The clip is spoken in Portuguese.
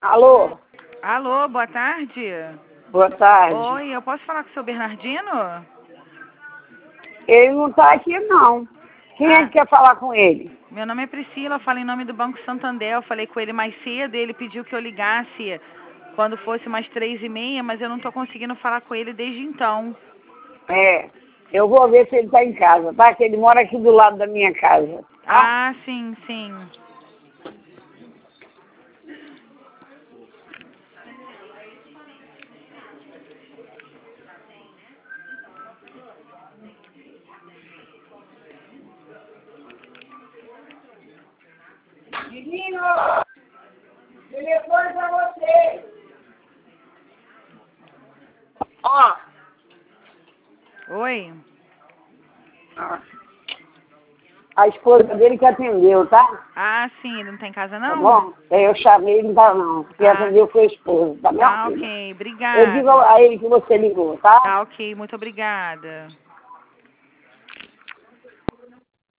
Alô? Alô, boa tarde. Boa tarde. Oi, eu posso falar com o seu Bernardino? Ele não está aqui, não. Quem é que quer falar com ele? Meu nome é Priscila, eu falo em nome do Banco Santander. Eu falei com ele mais cedo, ele pediu que eu ligasse quando fosse mais 3h30, mas eu não estou conseguindo falar com ele desde então. Eu vou ver se ele está em casa, tá? Que ele mora aqui do lado da minha casa. Tá? Ah, sim, sim. Menino, telefone pra você. Ó. Oi. A esposa dele que atendeu, tá? Ah, sim, ele não está em casa, Tá não? bom? Eu chamei, ele não tá não. Quem atendeu foi a esposa, tá bom? Tá, ok, Eu digo obrigada. a ele que você ligou, tá? Tá, ok, muito obrigada.